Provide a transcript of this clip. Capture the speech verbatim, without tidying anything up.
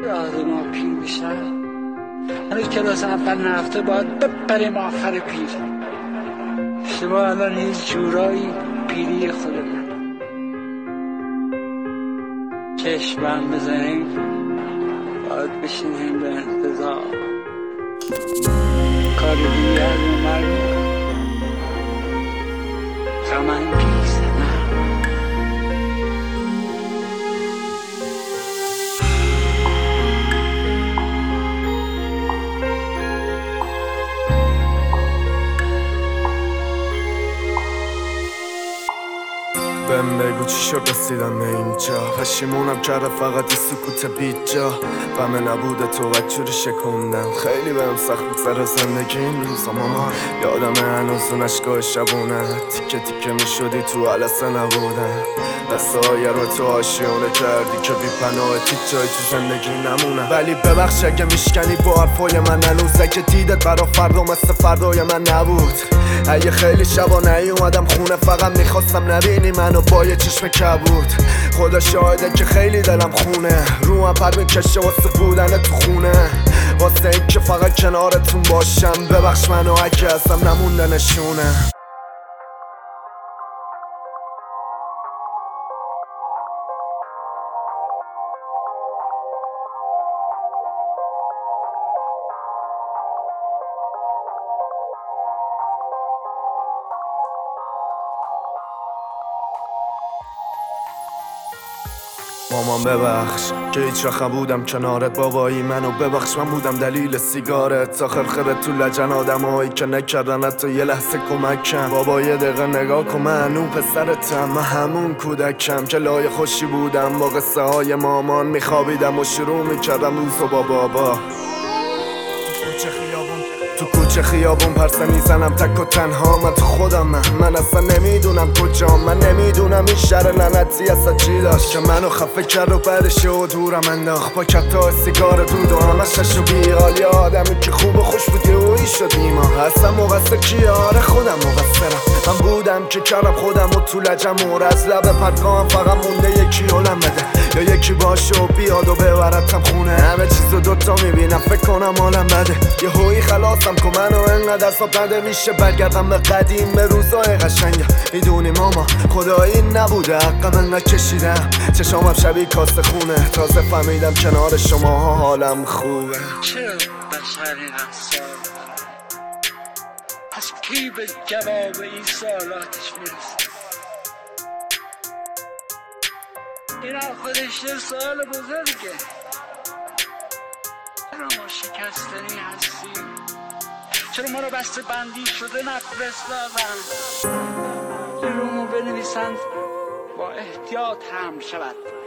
یاد ما پیر میشه. هنوز کلاس اول نرفته باید بپریم آخر پیر. شما الان هیچ جورایی پیری خود من چشمم بزنیم باید بشینیم به انتظار کار دیگر رو مرمیم غم‌انگیز نه. بهم بگو چی شد رسیدم به اینجا. پشیمونم کرده فقط این سکوت بیجا. غمه نبوده تو و جوری شکوندم. خیلی بهم سخت بود سر زندگی این روزا ماما. یادم هنوز اون اشکای شبونه تیکه تیکه میشدی تو علسه نبودم. دستای رو تو آشیونه کردی که بی پناه هیچ جایی تو زندگی نمونه. ولی ببخش اگه میشکنی با حرفای من هنوزه که دیدت برا فردا مثل فردای من نبود. اگه خیلی شبا نیومدم خونه فقط میخواستم نبینی منو با یه چشم کبود. خدا شاهده که خیلی دلم خونه رو هم پر میکشه واسه بودن تو خونه. واسه این که فقط کنارتون باشم. ببخش منو اگه ازم نمونده نشونه. مامان ببخش که هیچ وقت بودم کنارت بابایی. منو ببخش من بودم دلیل سیگارت. تا خرخره تو لجن آدم هایی که نکردن حتی یه لحظه کمکم. بابا یه دقیقه نگاه کن من اون پسرتم. من همون کودکم که لای خوشی بودم با قصه های مامان. میخوابیدم و شروع میکردم روزو با بابا. تو کوچه خیابون پرسه میزنم تک و تنها. من تو خودم من, من اصلا نمیدونم کجا. من نمیدونم این شهر لعنتی اصلا چی داشت که منو خفه کرد و بعدش و دورم انداخت با کتا سیگار دود و همش شش و بیال. یه آدمی که خوب و خوش بودی و ای شد بیما. اصلا مقصر کیه؟ آره خودم مقصرم. من بودم که کردم خودم و تو لجم مور از لب پرگاهم فقط مونده یکی علم بده یا یکی باشه و بیاد و ببرتم خونه. همه چیزو دوتا میبینم فکر کنم حالم بده. یه هوی خلاصم که منو انقدر صاف نده میشه برگردم به قدیم به روزای قشنگم. میدونی ماما خدایی نبوده حقم انقدر کشیدم. چشامم شبیه کاسه خونه. تازه فهمیدم کنار شماها حالم خوبه. چرا بشر اینقدر سوال داره؟ پس کی به جواب این سوالاتش میرسه؟ اینا خودش یه سوال بزرگه. چرا ما شکستنی هستیم؟ چرا ما رو بسته بندی شده نفرستادن؟ چرا ما بنویسند با احتیاط هم شود